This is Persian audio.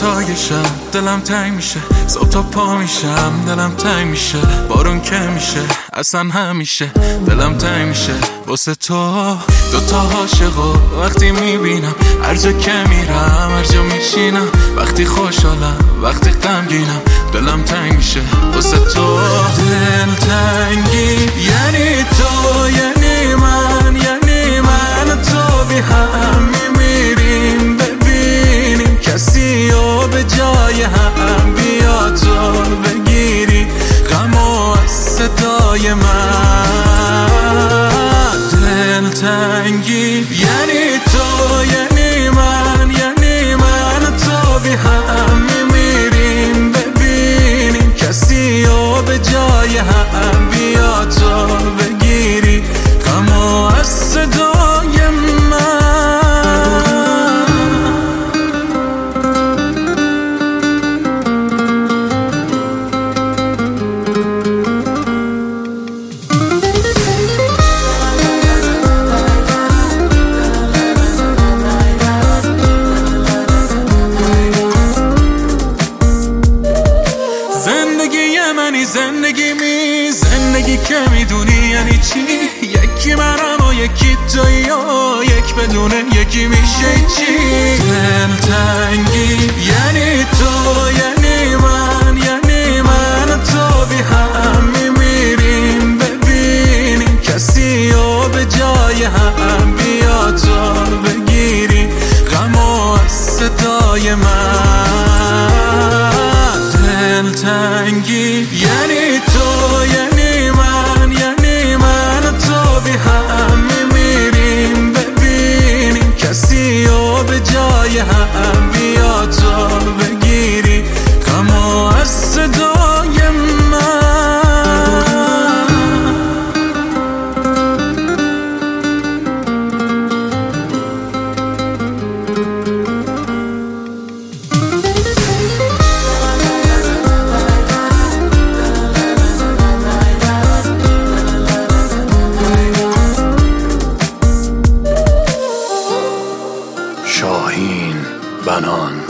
دوتای شب دلم تنگ میشه، صبح تا پا میشم دلم تنگ میشه، بارون که میشه اصلا همیشه دلم تنگ میشه واسه تو. دوتا عاشقو وقتی میبینم، هر جا که میرم هر جا میشینم، وقتی خوشحالم وقتی غمگینم دلم تنگ میشه واسه تو. دل تنگی یعنی تو، یعنی من، یعنی من تو بی هم میمیریم، ببینیم کسی و به جای هم بیا تو بگیری غمو از صدای من. دل تنگی یعنی تو، یعنی من، یعنی من تو بی هم میمیریم، ببینیم کسی و به جای هم بیا تو بگیری غمو از صدای من. زندگی که میدونی یعنی چی؟ یکی منم و یکی تویی و یک بدونه یکی میشه چی؟ دل تنگی یعنی تو، یعنی من، یعنی من تو بی هم میمیریم، ببینیم کسی و به جای هم بیا تو بگیری غمو از صدای من. دل تنگی یعنی تو، یعنی من، یعنی من تو بی هم میمیریم، ببینیم کسی و به جای هم بیا تو بگیری غمو از صدای من. شاهین بنان